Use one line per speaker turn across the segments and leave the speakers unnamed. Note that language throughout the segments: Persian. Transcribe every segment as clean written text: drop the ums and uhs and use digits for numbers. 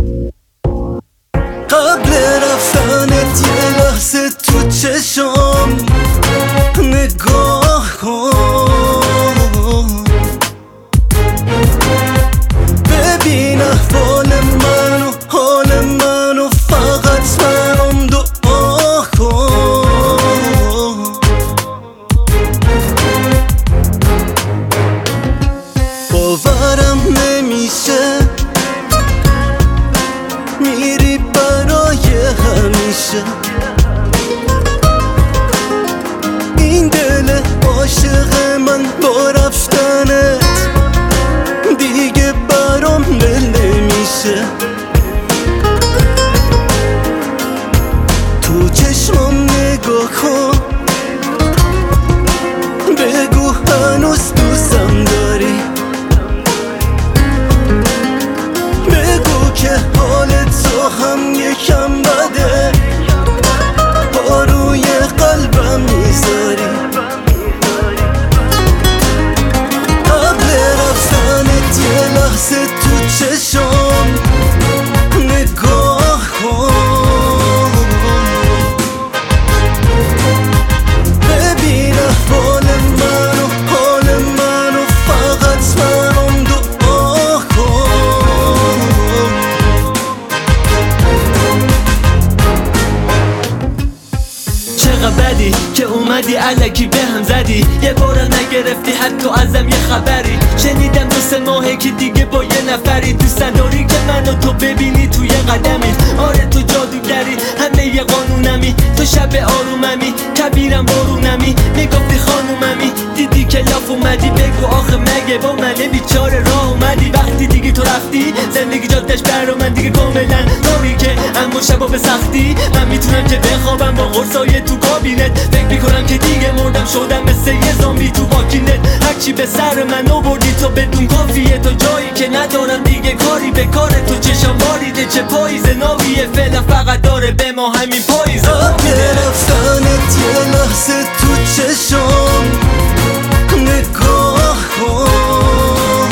قبل رفتنت یه لحظه تو چشم نگاه کن، ببین احوال منو، حال منو، فقط برام دعا کن. باورم نمیشه میری برای همیشه، این دل عاشق من با رفتنت دیگه برام دل نمیشه. تو چشمم نگاه کن، بگو هنوز دوستم داری، بگو که حال تو هم یکم بده، پا روی قلبم میذاری. قبل رفتنت یه لحظه تو چشم نگاه کن، ببین احوال منو، حال منو، فقط برام دعا کن.
چقدر بدی که اومدی الکی به هم زدی، یه بار نگرفتی حتی ازم یه خبری. شنیدم 2-3 ماهه که دیگه با یه نفری، دوست نداری که منو تو ببینی توی قدمی. آره تو جادوگری، همه یه قانونمی، تو شب آروممی، کبیرم بارونمی. میگفتی خانوممی، دیدی که لاف اومدی، بگو آخه مگه با منه بیچاره راه اومدی. وقتی دیگه تو رفتی زندگی جادش برا من دیگه کاملا تاریکه، اما شبا به سختی من میتونم که بخوابم با قرصای تو کابینت. فکر میکنم که دیگه مردم، شدم مثل یه زامبی تو واکینت. هرچی به سر من آوردی تو بدون کافیه، تا جایی که ندارم دیگه کاری به کار تو. چشم باریده چه پاییز ناویه، فعلا فقط داره به ما همین پاییز.
قبل رفتنت یه لحظه تو چشم نگاه کن،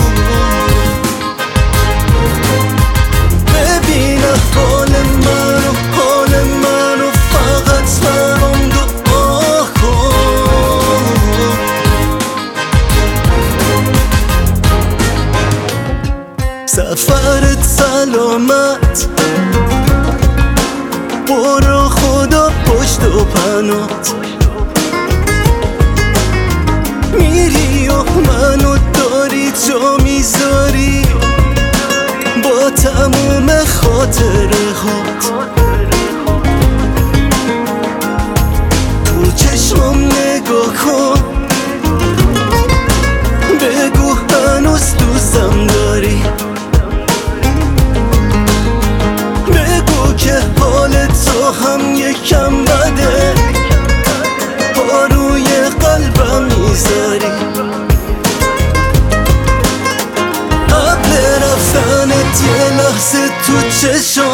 ببین احوال منو، حال منو، فقط برام دعا کن. سفرت سلامت، برو خدا پشت و پنات، میری و منو داری جا میذاری با تموم خاطره هات. تو چشمم نگاه کن، بگو هنوز دوستم داری، بگو که حال تو هم یکم بده، پا روی قلبم میذاری. قبل رفتنت یه لحظه تو چشم